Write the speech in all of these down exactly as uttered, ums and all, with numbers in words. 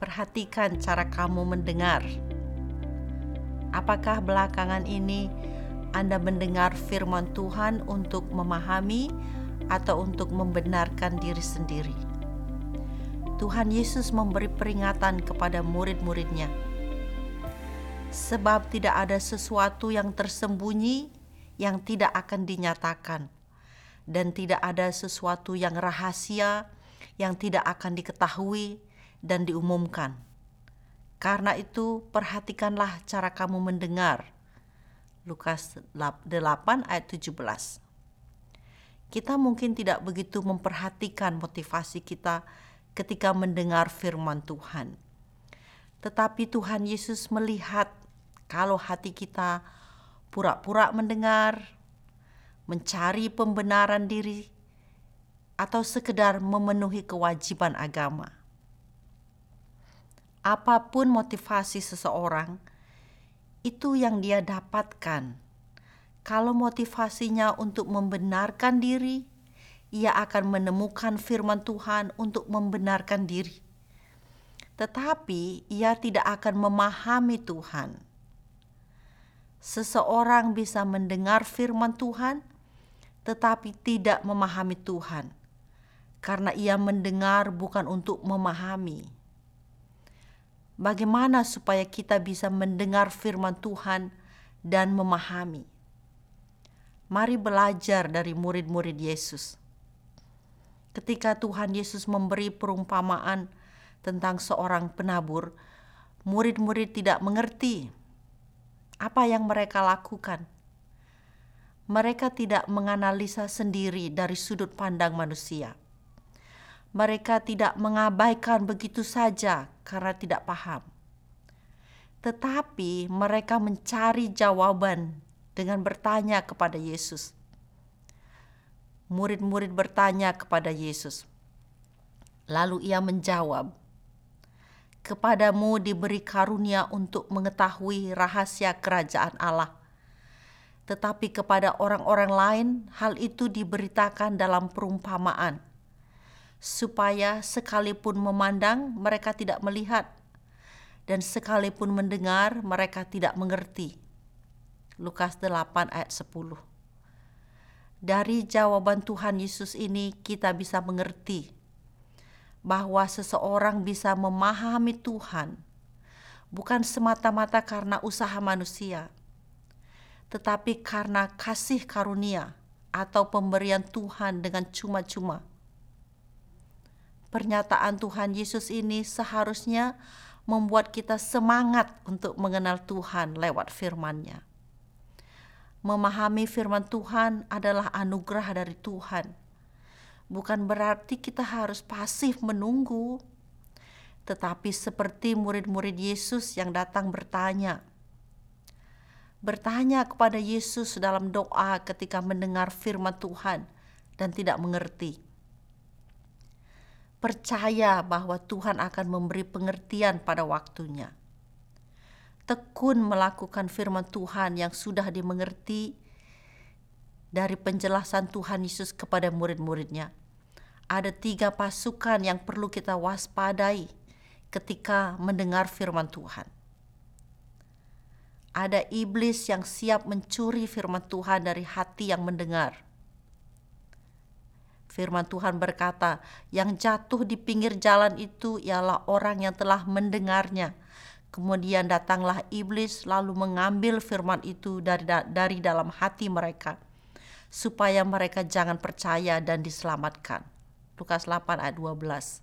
perhatikan cara kamu mendengar. Apakah belakangan ini Anda mendengar firman Tuhan untuk memahami atau untuk membenarkan diri sendiri? Tuhan Yesus memberi peringatan kepada murid-muridnya. Sebab tidak ada sesuatu yang tersembunyi yang tidak akan dinyatakan, dan tidak ada sesuatu yang rahasia yang tidak akan diketahui dan diumumkan. Karena itu, perhatikanlah cara kamu mendengar. Lukas delapan ayat tujuh belas. Kita mungkin tidak begitu memperhatikan motivasi kita ketika mendengar firman Tuhan. Tetapi Tuhan Yesus melihat kalau hati kita pura-pura mendengar, mencari pembenaran diri, atau sekedar memenuhi kewajiban agama. Apapun motivasi seseorang, itu yang dia dapatkan. Kalau motivasinya untuk membenarkan diri, ia akan menemukan firman Tuhan untuk membenarkan diri. Tetapi ia tidak akan memahami Tuhan. Seseorang bisa mendengar firman Tuhan, tetapi tidak memahami Tuhan, karena ia mendengar bukan untuk memahami. Bagaimana supaya kita bisa mendengar firman Tuhan dan memahami? Mari belajar dari murid-murid Yesus. Ketika Tuhan Yesus memberi perumpamaan tentang seorang penabur, murid-murid tidak mengerti apa yang mereka lakukan. Mereka tidak menganalisa sendiri dari sudut pandang manusia. Mereka tidak mengabaikan begitu saja karena tidak paham. Tetapi mereka mencari jawaban dengan bertanya kepada Yesus. Murid-murid bertanya kepada Yesus. Lalu ia menjawab, "Kepadamu diberi karunia untuk mengetahui rahasia kerajaan Allah. Tetapi kepada orang-orang lain hal itu diberitakan dalam perumpamaan, supaya sekalipun memandang mereka tidak melihat, dan sekalipun mendengar mereka tidak mengerti." Lukas delapan ayat sepuluh. Dari jawaban Tuhan Yesus ini kita bisa mengerti bahwa seseorang bisa memahami Tuhan bukan semata-mata karena usaha manusia, tetapi karena kasih karunia atau pemberian Tuhan dengan cuma-cuma. Pernyataan Tuhan Yesus ini seharusnya membuat kita semangat untuk mengenal Tuhan lewat firman-Nya. Memahami firman Tuhan adalah anugerah dari Tuhan. Bukan berarti kita harus pasif menunggu, tetapi seperti murid-murid Yesus yang datang bertanya. Bertanya kepada Yesus dalam doa ketika mendengar firman Tuhan dan tidak mengerti. Percaya bahwa Tuhan akan memberi pengertian pada waktunya. Tekun melakukan firman Tuhan yang sudah dimengerti dari penjelasan Tuhan Yesus kepada murid-muridnya. Ada tiga pasukan yang perlu kita waspadai ketika mendengar firman Tuhan. Ada iblis yang siap mencuri firman Tuhan dari hati yang mendengar. Firman Tuhan berkata, yang jatuh di pinggir jalan itu ialah orang yang telah mendengarnya. Kemudian datanglah iblis lalu mengambil firman itu dari, dari dalam hati mereka, supaya mereka jangan percaya dan diselamatkan. Lukas delapan ayat dua belas.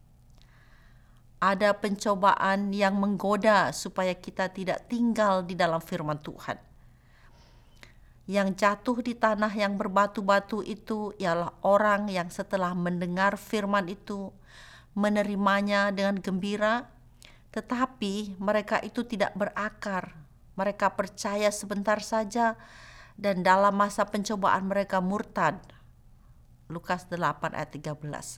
Ada pencobaan yang menggoda supaya kita tidak tinggal di dalam firman Tuhan. Yang jatuh di tanah yang berbatu-batu itu ialah orang yang setelah mendengar firman itu menerimanya dengan gembira, tetapi mereka itu tidak berakar. Mereka percaya sebentar saja dan dalam masa pencobaan mereka murtad. Lukas delapan ayat tiga belas.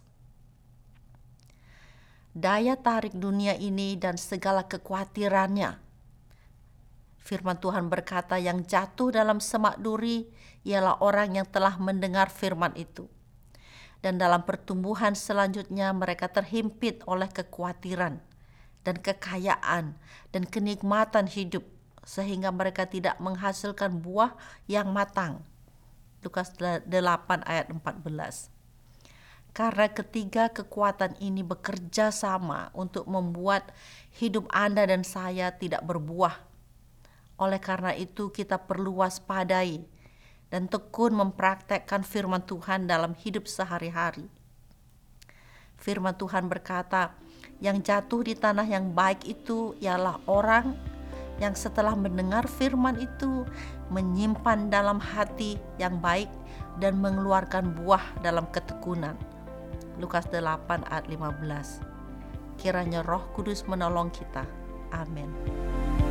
Daya tarik dunia ini dan segala kekhawatirannya. Firman Tuhan berkata yang jatuh dalam semak duri ialah orang yang telah mendengar firman itu. Dan dalam pertumbuhan selanjutnya mereka terhimpit oleh kekhawatiran dan kekayaan dan kenikmatan hidup sehingga mereka tidak menghasilkan buah yang matang. Lukas delapan ayat empat belas. Karena ketiga kekuatan ini bekerja sama untuk membuat hidup Anda dan saya tidak berbuah. Oleh karena itu kita perlu waspadai dan tekun mempraktekkan firman Tuhan dalam hidup sehari-hari. Firman Tuhan berkata, yang jatuh di tanah yang baik itu ialah orang yang setelah mendengar firman itu menyimpan dalam hati yang baik dan mengeluarkan buah dalam ketekunan. Lukas delapan ayat lima belas. Kiranya Roh Kudus menolong kita. Amin.